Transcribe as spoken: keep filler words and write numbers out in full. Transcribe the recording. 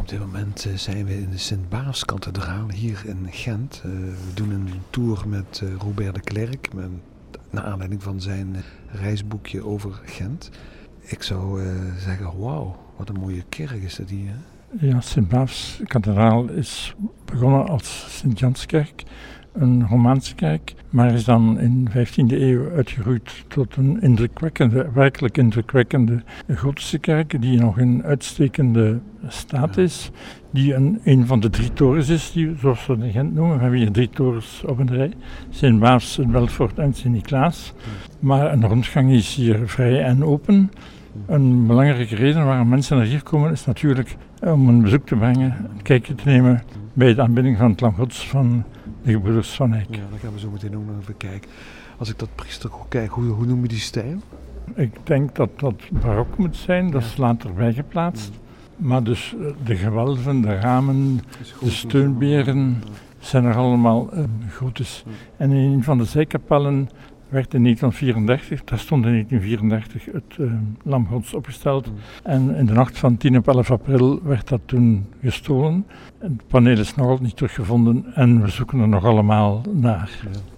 Op dit moment uh, zijn we in de Sint-Baafskathedraal hier in Gent. Uh, we doen een tour met uh, Robert de Klerk, met, naar aanleiding van zijn uh, reisboekje over Gent. Ik zou uh, zeggen, wauw, wat een mooie kerk is dat hier. Ja, Sint-Baafskathedraal is begonnen als Sint-Janskerk, een romaanse kerk, maar is dan in de vijftiende eeuw uitgegroeid tot een indrukwekkende, werkelijk indrukwekkende gotische kerk, die nog in uitstekende staat is, die een, een van de drie torens is, die, zoals we in Gent noemen. We hebben hier drie torens op een rij, Sint-Baafs, Sint-Belfort en Sint-Niklaas. Maar een rondgang is hier vrij en open. Een belangrijke reden waarom mensen naar hier komen is natuurlijk om een bezoek te brengen, een kijkje te nemen bij de aanbidding van het Lam Gods van de gebroeders Van Eyck. Ja, daar gaan we zo meteen ook nog even kijken. Als ik dat priesterkoor kijk, hoe, hoe noem je die stijl? Ik denk dat dat barok moet zijn, dat ja. is later bijgeplaatst. Mm. Maar dus de gewelven, de ramen, de steunberen ja. zijn er allemaal uh, gotisch. Ja. En in een van de zijkapellen werd in negentien vierendertig, daar stond in negentien vierendertig het uh, Lam Gods opgesteld. Mm. En in de nacht van tien op elf april werd dat toen gestolen. Het paneel is nog altijd niet teruggevonden en we zoeken er nog allemaal naar. Ja.